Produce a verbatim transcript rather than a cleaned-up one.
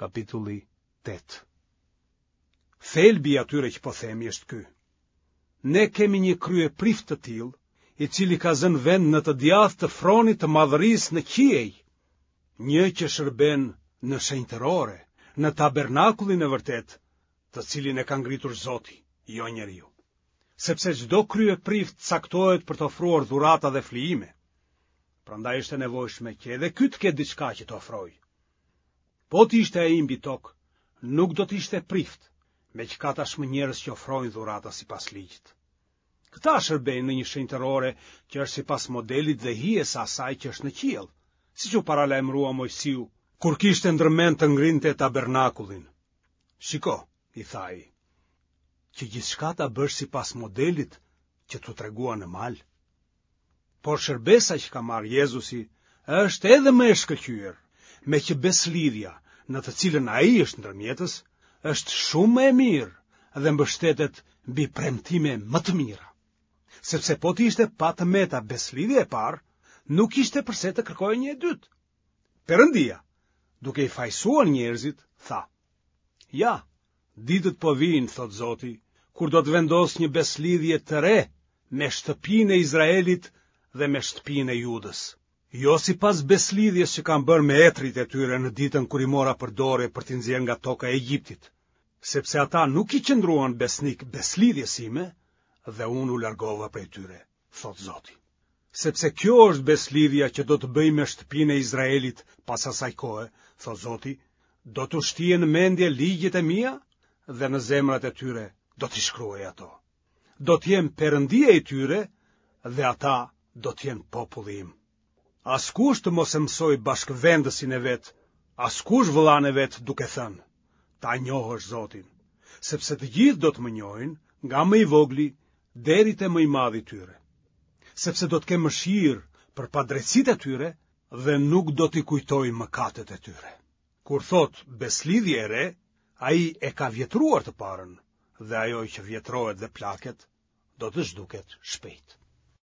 kapitulli tetë. Thelbi atyre që po themi është ky. Ne kemi një krye prift të tillë, i cili ka zënë vend në të djathtë të fronit të madhërisë në qiej, një që shërben në shenjtërore, në tabernakullin e vërtet, të cilin e ka ngritur Zoti, jo njeriu. Sepse çdo krye prift caktohet për të ofruar dhurata dhe flijime. Prandaj është e nevojshme që edhe ky të ketë diçka që të ofrojë. Po të ishte ai mbi tokë, nuk do të ishte prift, me që ka tashmë njerëz që ofrojnë dhurata sipas ligjit. Këta shërbejnë në një shenjtërore që është sipas modelit dhe hijes së asaj që është në qiell, siç u paralajmërua Mojsiu kur kishte ndërmend të ngrinte tabernakullin. Shiko, i tha ai, që gjithçka ta bësh sipas modelit që t'u tregua në mal. Por shërbesa që ka marrë Jezusi është edhe më e shkëlqyer, me që beslidhja në të cilën ai është ndërmjetës është shumë më e mirë dhe mbështetet mbi premtime më të mira. Sepse po të ishte pa të meta beslidhja e parë, nuk ishte përse të kërkojë një e dytë. Perëndia, duke i fajsuar njerëzit, tha: Ja, ditët po vinë, thot Zoti, kur do të vendos një beslidhje të re me shtëpinë e Izraelit dhe me shtëpinë e Judës. Jo sipas beslidhjes që kanë bërë me etrit e tyre në ditën kur i mora për dorë për t'i nxjerrë nga toka e Egjiptit, sepse ata nuk i qëndruan besnik beslidhjes sime, dhe unë u largova prej tyre, thot Zoti. Sepse kjo është beslidhja që do të bëj me shtëpinë e Izraelit pas asaj kohe, thot Zoti, do të shtihen në mendje ligjet e mia dhe në zemrat e tyre do t'i shkruaj ato. Do t'jem Perëndia e tyre dhe ata do t'jen populli im. Askush të mos e mësoj bashkëvendësin e vet, askush vëllain e vet duke thënë: Ta njohësh Zotin, sepse të gjithë do të më njohin, nga më i vogli deri te më i madhi tyre. Sepse do të kem mëshirë për padrejtësitë e tyre dhe nuk do t'i kujtoj mëkatet e tyre. Kur thot beslidhje e re, ai e ka vjetruar të parën, dhe ajo që vjetrohet dhe plaket do të zhduket shpejt.